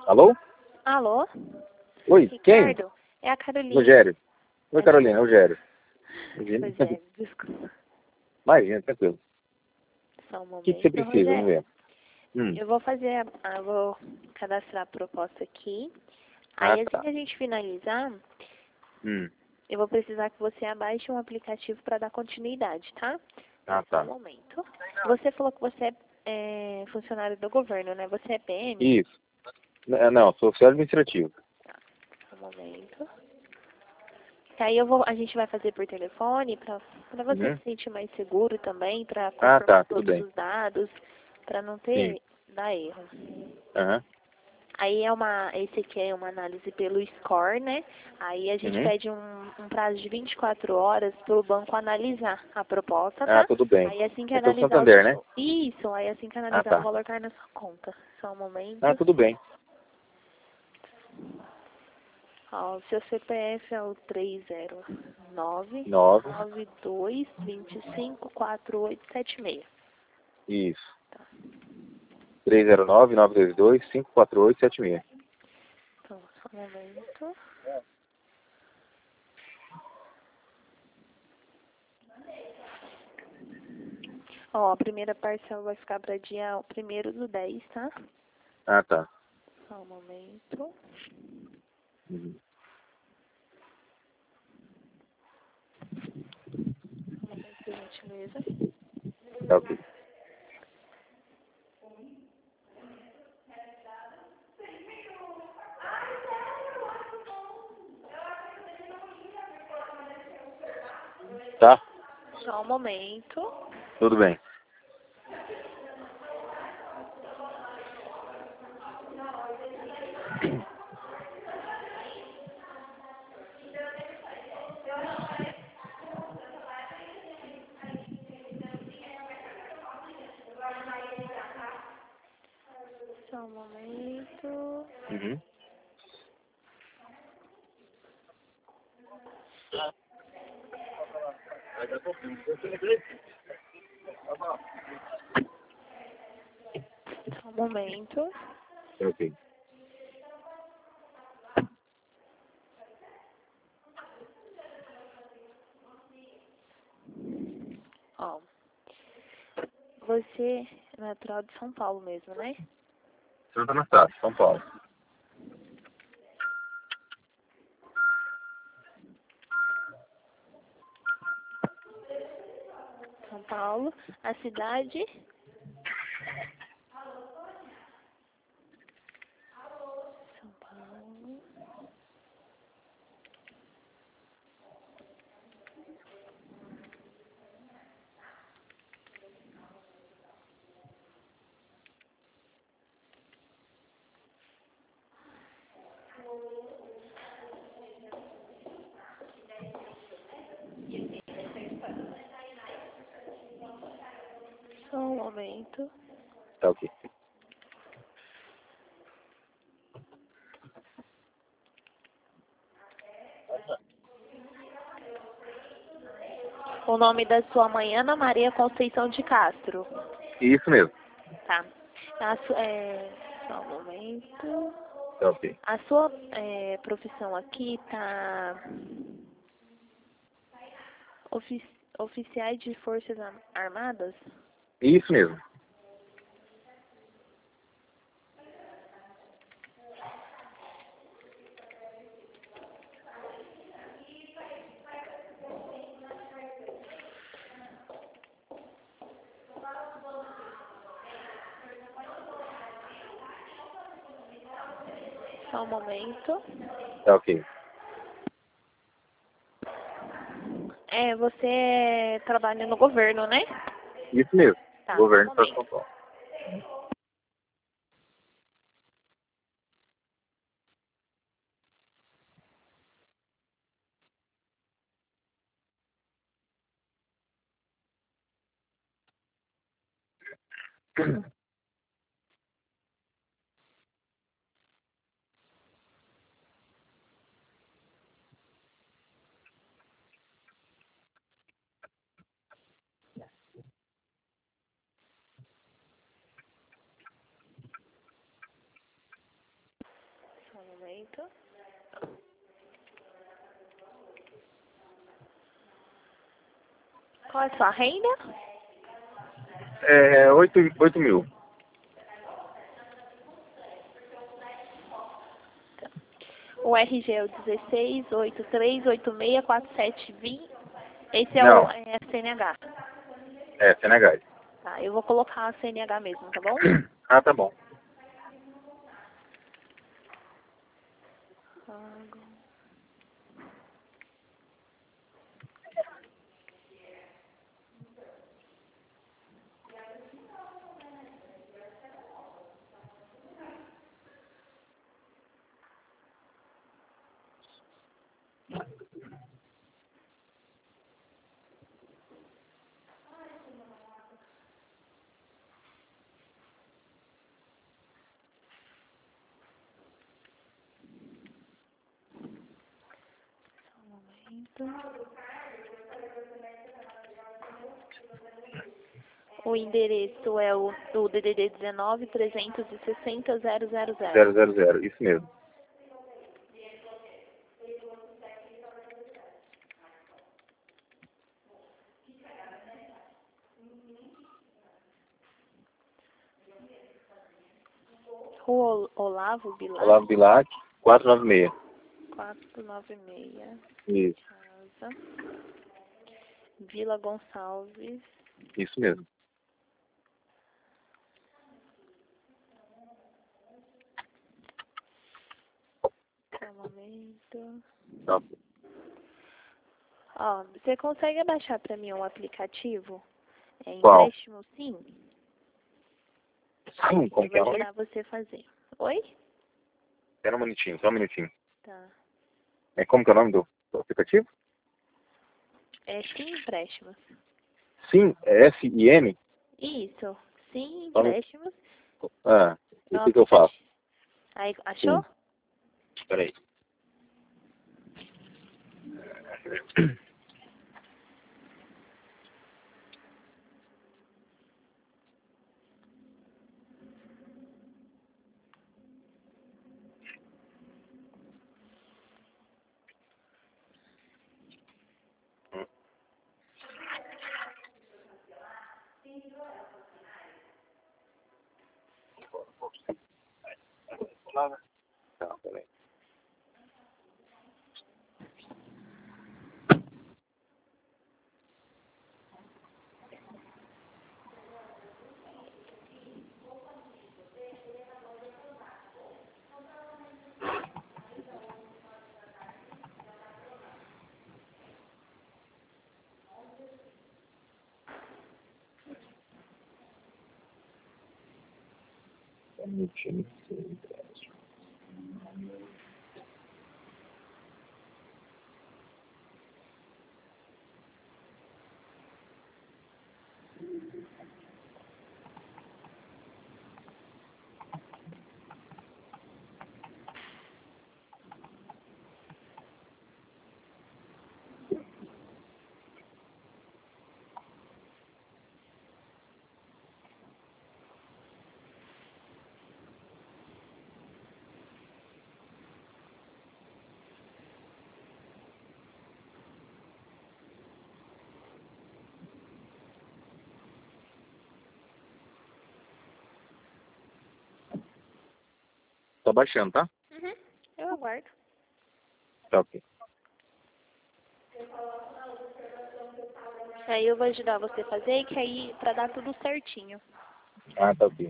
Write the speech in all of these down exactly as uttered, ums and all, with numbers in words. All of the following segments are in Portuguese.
Alô? Alô? Oi, quem? Ricardo? É a Carolina. Rogério. Oi, É Carolina, Rogério. Rogério, desculpa. Imagina, tranquilo. Só um O que, que você momento, precisa? Vamos Rogério. ver. Hum. Eu vou fazer, a, eu vou cadastrar a proposta aqui. Ah, Aí assim tá. que a gente finalizar, Hum. eu vou precisar que você abaixe um aplicativo para dar continuidade, tá? Ah, Só um tá. momento. Você falou que você é, é funcionário do governo, né? Você é P M? Isso. N- Não, sou oficial administrativo. Só um momento. Que aí eu vou, a gente vai fazer por telefone para para você Uhum. se sentir mais seguro também, para Ah, confirmar tá, tudo todos bem. os dados, para não Sim. ter dar erro. Aham. Aí é uma, esse aqui é uma análise pelo score, né? Aí a gente Uhum. pede um, um prazo de vinte e quatro horas para o banco analisar a proposta, Ah, tá? tudo bem. Aí assim que Esse é o analisar Santander, né? o, isso, aí assim que Ah, analisar o tá. valor cai na sua conta. Só um Ah, momento. tudo bem. Ó, o seu C P F é o três zero nove, Nove. nove dois, dois cinco, quatro oito sete seis. Isso. Tá. três zero nove, nove dois dois, cinco quatro oito sete seis. Então, só um momento. Ó, a primeira parcela vai ficar para dia primeiro do dez, tá? Ah, tá. Só um momento. Uhum. Um momento, por gentileza. Tá ok. Tá? Só um momento. Tudo bem. Só um momento. Uhum. Só um momento. Tá ok. Ó, você é natural de São Paulo mesmo, né? Santa Anastácio, São Paulo. São Paulo. A cidade? São Paulo. Só um momento. Tá ok. O nome da sua mãe, Ana Maria Conceição de Castro. Isso mesmo. Tá. A su- é, só um momento. Tá ok. A sua é, profissão aqui tá ofi oficiais de Forças Ar- Armadas? Isso mesmo. Só um momento. Tá ok. É, você trabalha no governo, né? Isso mesmo. Tá, só um Governo do Estado de momento. São Paulo. momento. Qual é a sua renda? É, oito, oito mil. O R G é o dezesseis, oito três, oito seis, quatro sete dois zero. Esse é Não. o é C N H. É, C N H. Tá, eu vou colocar a C N H mesmo, tá bom? Ah, tá bom. Pago. Só um momento. O endereço é o, o D D D dezenove, trezentos e sessenta, zero zero zero. Zero, zero, zero. Isso mesmo. Rua Olavo Bilac, Olavo Bilac, quatrocentos e noventa e seis. quatrocentos e noventa e seis. Isso. Casa. Vila Gonçalves. Isso mesmo. Só um momento. Tá. Ó, você consegue abaixar para mim um aplicativo? É Qual? empréstimo sim? Sim, como Eu que é vou o nome? ajudar você a fazer. Oi? Espera um minutinho, só um minutinho. Tá. É, como que é o nome do, do aplicativo? É sim empréstimos. Sim, é S I N? Isso. Sim Só um- empréstimos. Ah, e É o um que que eu faço? aplicativo. Aí, achou? Espera aí. Tá, peraí. Só um minutinho. Tá baixando, tá? Uhum. Eu aguardo. Tá ok. Aí eu vou ajudar você a fazer, que aí pra dar tudo certinho. Ah, tá ok.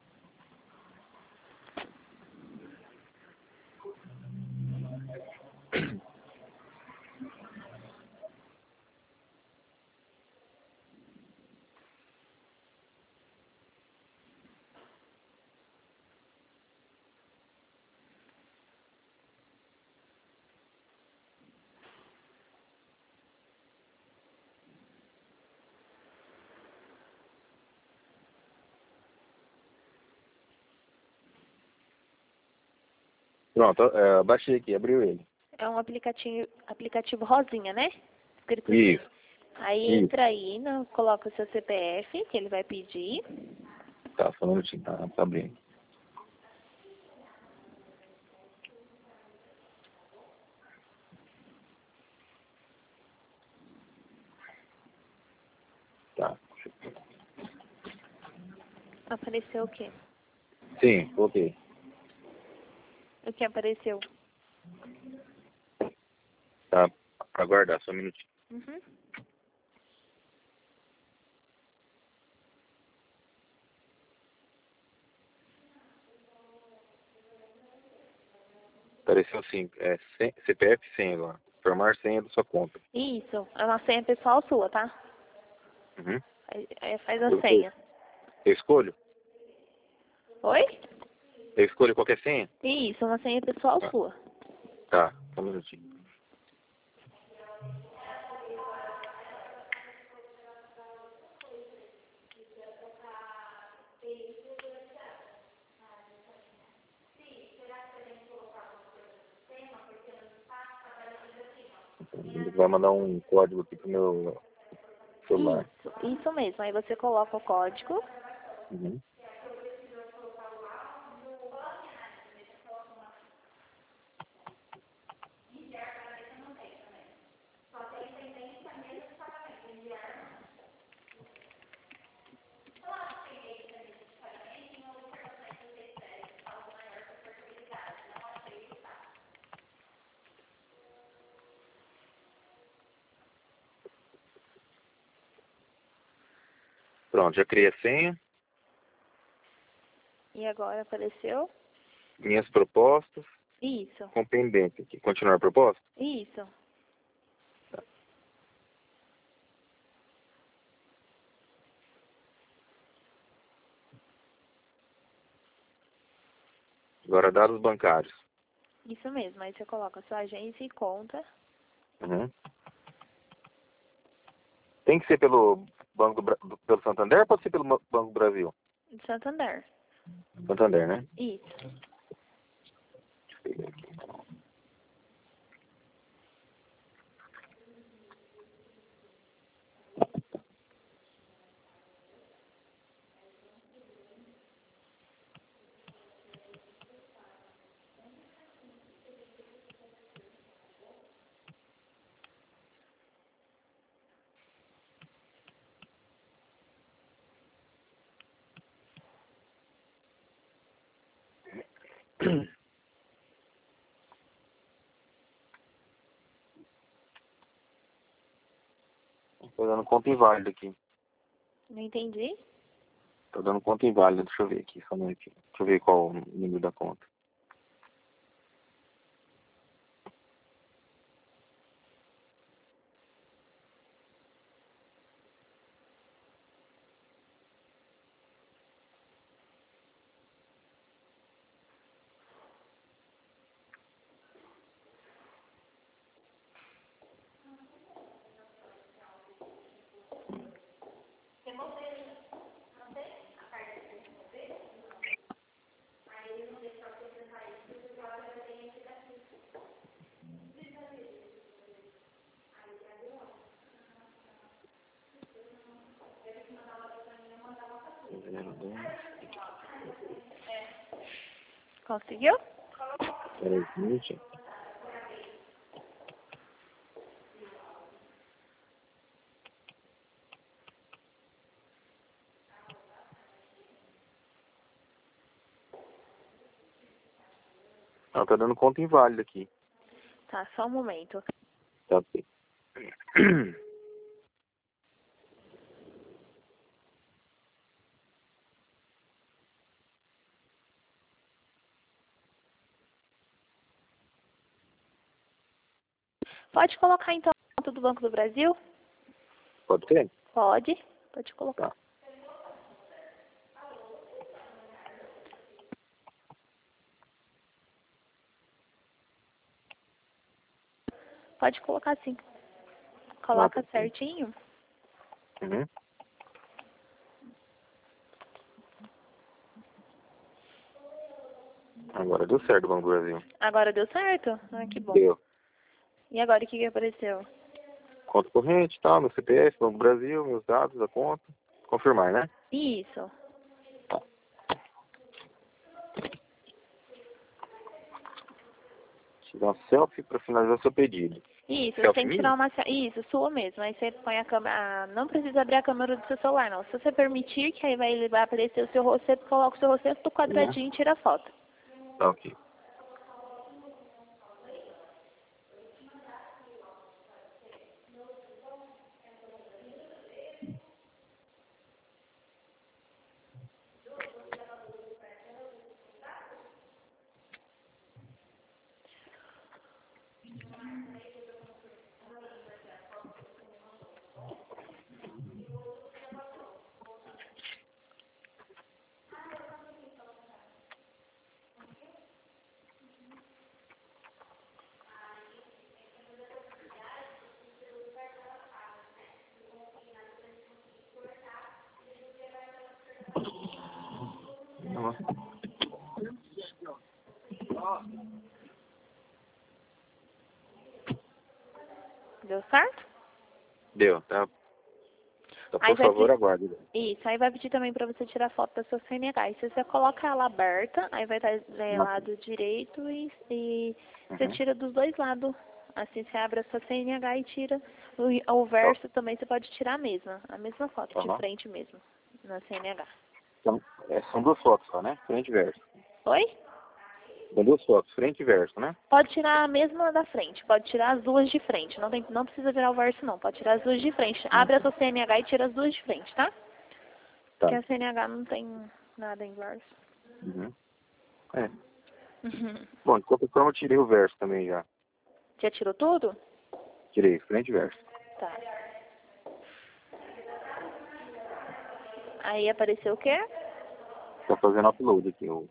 Pronto, é, baixei aqui, abriu ele. É um aplicativo, aplicativo rosinha, né? Escrito assim. Isso, Aí isso. entra aí, no, coloca o seu C P F, que ele vai pedir. Tá, só um minutinho, tá, tá abrindo. Apareceu o quê? Sim, coloquei. O que apareceu? Tá, aguardar só um minutinho. Uhum. Apareceu assim, é, C P F e senha agora. Formar senha da sua conta. Isso, é uma senha pessoal sua, tá? Uhum. Aí, aí faz a Eu, senha. eu escolho? Oi? Eu escolho qualquer senha? Isso, uma senha pessoal Ah, sua. tá, só um minutinho. Ele vai mandar um código aqui pro meu celular. Isso, isso mesmo. Aí você coloca o código. Uhum. Pronto, já criei a senha. E agora apareceu? Minhas propostas Isso, com pendente aqui. Continuar a proposta? isso. Agora dados bancários. Isso mesmo. Aí você coloca sua agência e conta. Uhum. Tem que ser pelo Banco do Bra- pelo Santander ou pode ser pelo Banco do Brasil? De Santander. Santander, né? Isso. Tô dando conta inválida aqui. Não entendi? Tô dando conta inválida, deixa eu ver aqui, só um minutinho. Deixa eu ver qual o número da conta. Zero, dois. Conseguiu? Peraí, um minutinho. Ela tá dando conta inválida aqui. Tá, só um momento. Tá ok. Pode colocar então a conta do Banco do Brasil? Pode ser? Pode. Pode colocar. Tá. Pode colocar sim. Ah, Coloca tá. certinho. Uhum. Agora deu certo o Banco do Brasil. Agora deu certo? Ah, que bom. Deu. E agora o que que apareceu? Conta corrente, tal, meu C P F, Banco do Brasil, meus dados da conta. Confirmar, né? Isso. Tirar uma selfie para finalizar seu pedido. Isso, você Selfie tem que minha? tirar uma... Isso, sua mesmo. Aí você põe a câmera... ah, não precisa abrir a câmera do seu celular, não. Se você permitir, que aí vai, vai aparecer o seu rosto, você coloca o seu rosto dentro do Né? quadradinho e tira a foto. Tá ok. Deu certo? Deu, tá? Então, Aí por vai favor, pre- aguarde. Isso, aí vai pedir também para você tirar foto da sua C N H. E se você coloca ela aberta, aí vai estar é, lado direito e, e você Uhum. tira dos dois lados. Assim você abre a sua C N H e tira o, o Tá. verso também, você pode tirar a mesma, a mesma foto, de Uhum. frente mesmo, na C N H. Então, é, são duas fotos só, né? Frente e verso. Oi? São duas fotos, frente e verso, né? Pode tirar a mesma da frente, pode tirar as duas de frente. Não, tem, não precisa virar o verso não, pode tirar as duas de frente. Hum. Abre a sua C N H e tira as duas de frente, tá? Tá. Porque a C N H não tem nada em verso. Uhum. É. Bom, de qualquer forma, eu tirei o verso também já. Já tirou tudo? Tirei, frente e verso. Tá. Aí apareceu o quê? Tá fazendo upload aqui. O...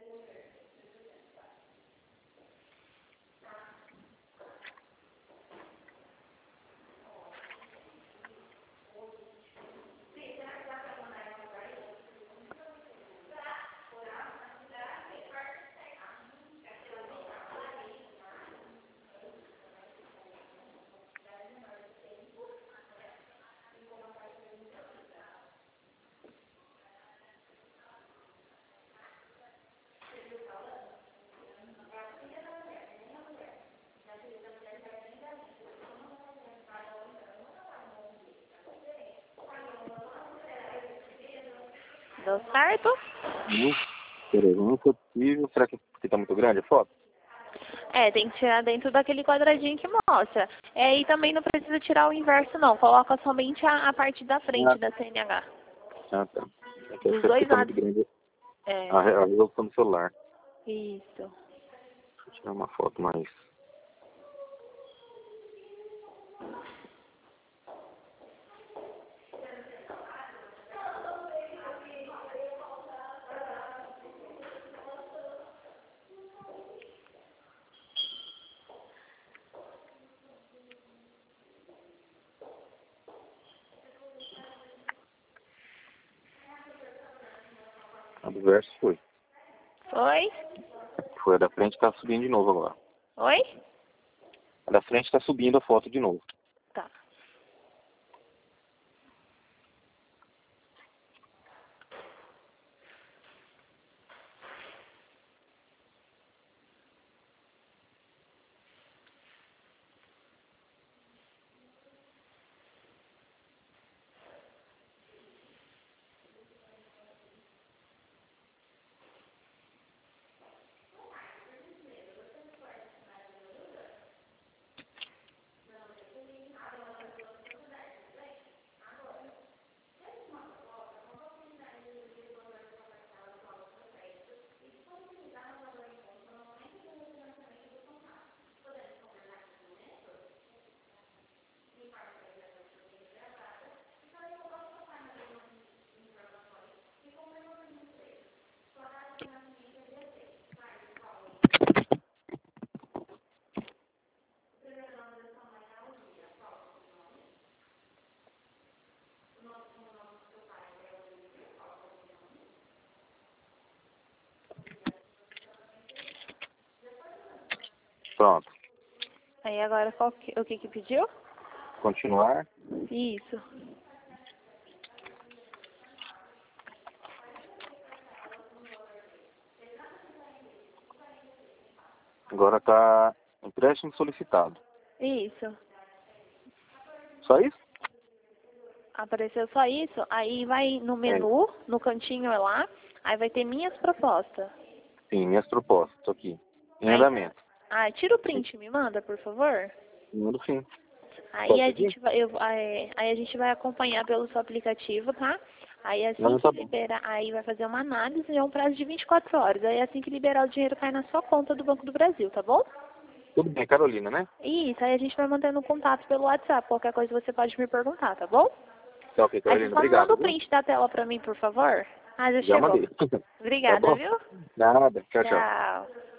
Deu certo? Hum. Peraí, não foi possível. Será que porque tá muito grande a foto? É, tem que tirar dentro daquele quadradinho que mostra. É, e também não precisa tirar o inverso não, coloca somente a, a parte da frente Ah, da C N H. ah tá. É que Dos essa aqui dois tá muito lados. grande. É, A, a resolução do celular. isso. Deixa eu tirar uma foto mais. A do verso foi. Oi? Foi. A da frente tá subindo de novo agora. Oi? A da frente tá subindo a foto de novo. Tá. Pronto. Aí agora qual que, o que que pediu? Continuar. Isso. Agora tá empréstimo solicitado. Isso. Só isso? Apareceu só isso? Aí vai no menu, é. no cantinho lá, aí vai ter minhas propostas. Sim, minhas propostas, tô aqui. Em aí, andamento. Ah, tira o print, sim. Me manda, por favor. Mando sim. Aí a, gente vai, eu, aí, aí a gente vai acompanhar pelo seu aplicativo, tá? Aí assim Não, que tá liberar, aí vai fazer uma análise e é um prazo de vinte e quatro horas. Aí assim que liberar o dinheiro cai na sua conta do Banco do Brasil, tá bom? Tudo bem, Carolina, né? Isso, aí a gente vai mantendo contato pelo WhatsApp. Qualquer coisa você pode me perguntar, tá bom? Tá ok, Carolina, aí você só obrigado. Manda o print da tela pra mim, por favor. Ah, já, já chegou. mandei. Obrigada, tá viu? Nada, tchau, tchau. Tchau.